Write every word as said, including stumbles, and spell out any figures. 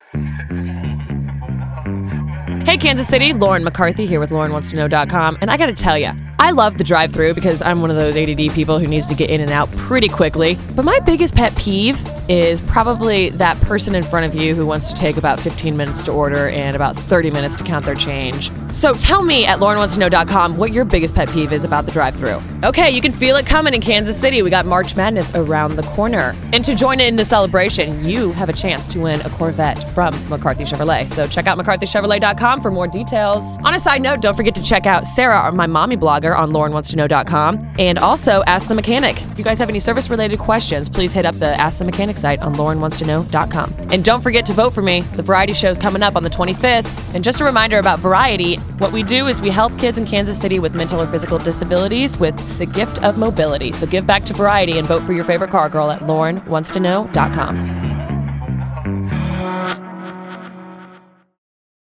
Hey, Kansas City, Lauren McCarthy here with Lauren Wants To Know dot com, and I gotta tell you, I love the drive-thru because I'm one of those A D D people who needs to get in and out pretty quickly, but my biggest pet peeve is probably that person in front of you who wants to take about fifteen minutes to order and about thirty minutes to count their change. So tell me at Lauren Wants To Know dot com what your biggest pet peeve is about the drive-thru. Okay, you can feel it coming in Kansas City. We got March Madness around the corner. And to join in the celebration, you have a chance to win a Corvette from McCarthy Chevrolet. So check out McCarthy Chevrolet dot com for more details. On a side note, don't forget to check out Sarah, my mommy blogger, on Lauren Wants To Know dot com, and also Ask the Mechanic. If you guys have any service-related questions, please hit up the Ask the Mechanic site on Lauren Wants To Know dot com. And don't forget to vote for me. The Variety Show's coming up on the twenty-fifth. And just a reminder about Variety, what we do is we help kids in Kansas City with mental or physical disabilities with the gift of mobility. So give back to Variety and vote for your favorite car girl at Lauren Wants To Know dot com.